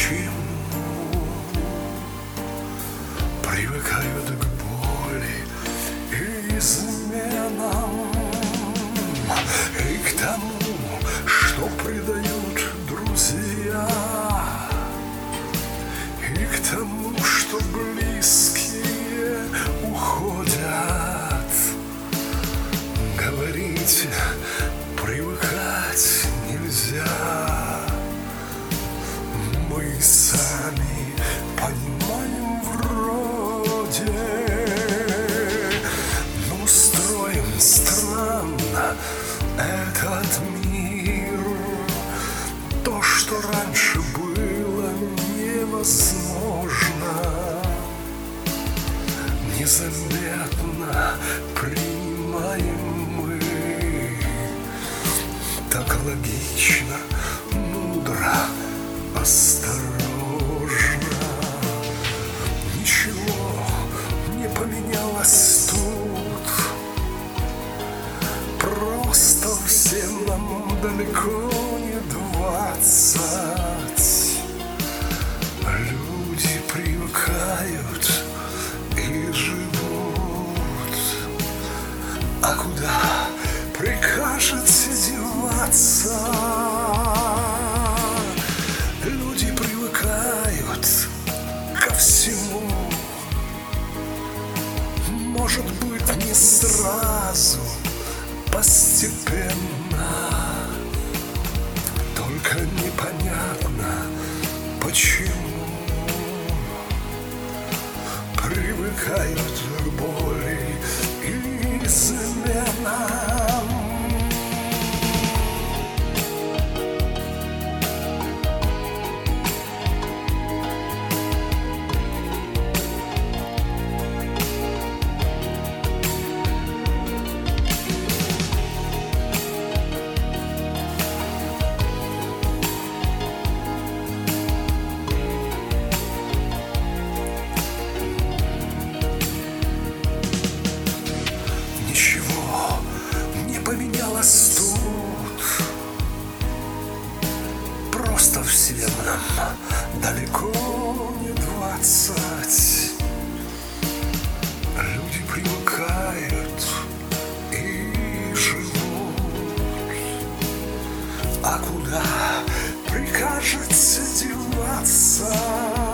Почему привыкают к боли и изменам, и к тому, что предают друзья, и к тому, что близкие уходят? Говорите, привыкать нельзя. Мы сами понимаем вроде, но устроим странно этот мир. То, что раньше было невозможно, незаметно принимаем мы. Так логично, мудро, осторожно. Ничего не поменялось тут, просто всем нам далеко не 20. Люди привыкают и живут. А куда прикажете деваться? Люди привыкают ко всему. Может быть, не сразу, постепенно. Только непонятно, почему привыкают к боли и изменам. Ничего не поменялось тут, просто всем нам далеко не 20. Люди привыкают и живут. А куда прикажете деваться?